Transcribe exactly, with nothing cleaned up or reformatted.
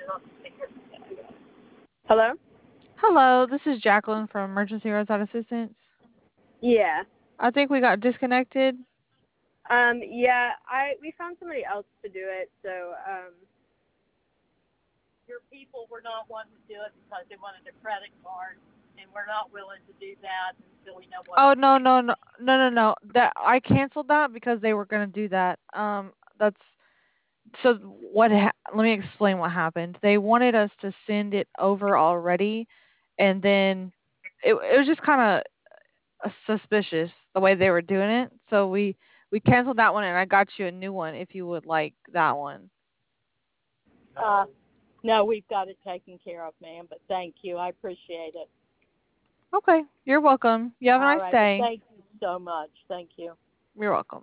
Hello? Hello, this is Jacqueline from Emergency Roadside Assistance. Yeah. I think we got disconnected. Um, yeah, I we found somebody else to do it, so um Your people were not wanting to do it because they wanted a credit card, and we're not willing to do that until we know what Oh to do. no no no no no no. That I canceled that because they were gonna do that. Um, that's so what? Ha- let me explain what happened. They wanted us to send it over already, and then it it was just kind of suspicious the way they were doing it. So we we canceled that one, and I got you a new one if you would like that one. Uh, no, we've got it taken care of, ma'am, but thank you. I appreciate it. Okay, you're welcome. You have a All nice right. Well, day. thank you so much. Thank you. You're welcome.